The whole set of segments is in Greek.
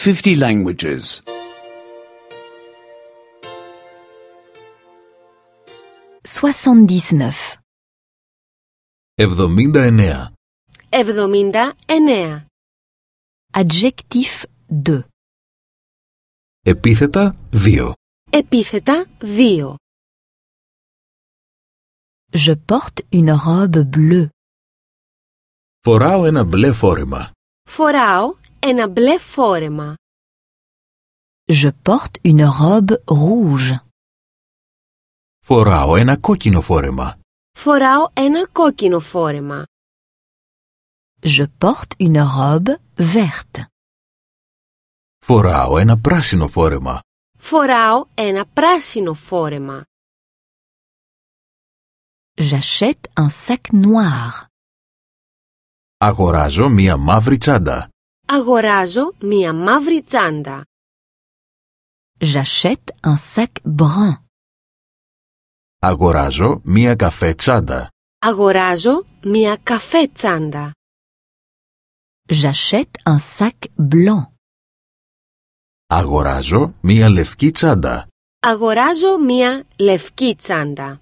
50 languages. 79. 79. 79. Adjectif 2. Επίθετα 2. Επίθετα 2. Je porte une robe bleue. Φοράω ένα μπλε φόρεμα. Φοράω ένα μπλε φόρεμα. Je porte une robe rouge. Φοράω ένα κόκκινο φόρεμα. Φοράω ένα κόκκινο φόρεμα. Je porte une robe verte. Φοράω ένα πράσινο φόρεμα. Φοράω ένα πράσινο φόρεμα. J'achète un sac noir. Αγοράζω μία μαύρη τσάντα. Αγοράζω μία μαύρη τσάντα. J'achète un sac brun. Αγοράζω μία καφέ τσάντα. Αγοράζω μία καφέ τσάντα. J'achète un sac blanc. Αγοράζω μία λευκή τσάντα. Αγοράζω μία λευκή τσάντα.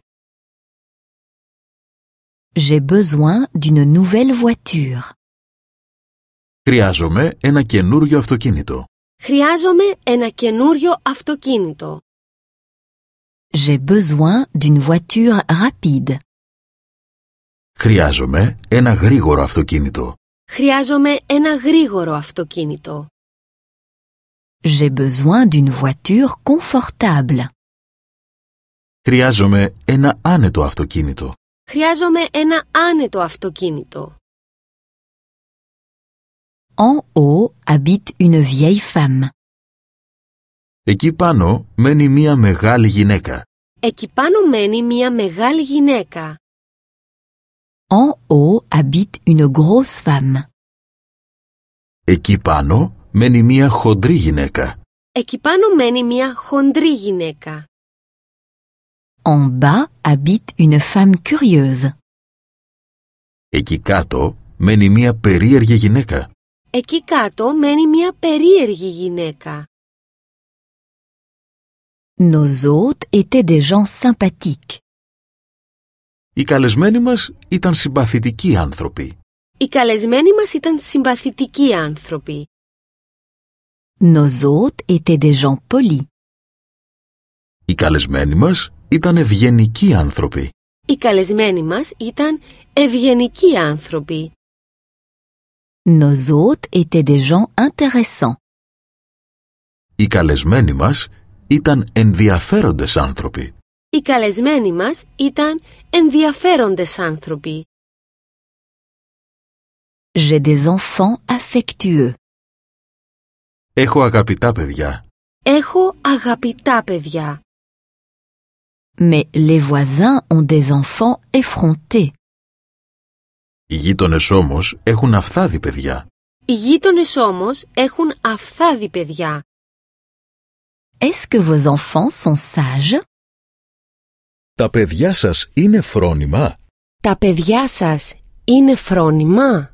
J'ai besoin d'une nouvelle voiture. Χρειάζομαι ένα καινούριο αυτοκίνητο. Χρειάζομαι ένα καινούριο αυτοκίνητο. J'ai besoin d'une voiture rapide. Χρειάζομαι ένα γρήγορο αυτοκίνητο. Χρειάζομαι ένα γρήγορο αυτοκίνητο. J'ai besoin d'une voiture confortable. Χρειάζομαι ένα άνετο αυτοκίνητο. Χρειάζομαι ένα άνετο αυτοκίνητο. En haut habite une vieille femme. Εκεί πάνω μένει μία μεγάλη γυναίκα. Εκεί πάνω μένει μία μεγάλη γυναίκα. En haut habite une grosse femme. Εκεί πάνω μένει μία χοντρή γυναίκα. Εκεί πάνω μένει μία χοντρή γυναίκα. En bas habite une femme curieuse. Εκεί κάτω μένει μία περίεργη γυναίκα. Εκεί κάτω μένει μία περίεργη γυναίκα. Nos hôtes étaient des gens sympathiques. Οι καλεσμένοι μας ήταν συμπαθητικοί άνθρωποι. Οι καλεσμένοι μας ήταν συμπαθητικοί άνθρωποι. Nos hôtes étaient des gens polis. Οι καλεσμένοι μας ήταν ευγενικοί άνθρωποι. Οι καλεσμένοι μας ήταν ευγενικοί άνθρωποι. Nos hôtes étaient des gens intéressants. Οι καλεσμένοι μας ήταν ενδιαφέροντες άνθρωποι. Οι καλεσμένοι μας ήταν ενδιαφέροντες άνθρωποι. J'ai des enfants affectueux. Έχω αγαπητά παιδιά. Έχω αγαπητά παιδιά. Mais les voisins ont des enfants effrontés. Οι γείτονες όμως έχουν αυθάδη παιδιά. Οι γείτονες όμως έχουν αυθάδη παιδιά. Est-ce que vos enfants sont sages? Τα παιδιά σας είναι φρόνημα? Τα παιδιά σας είναι φρόνημα?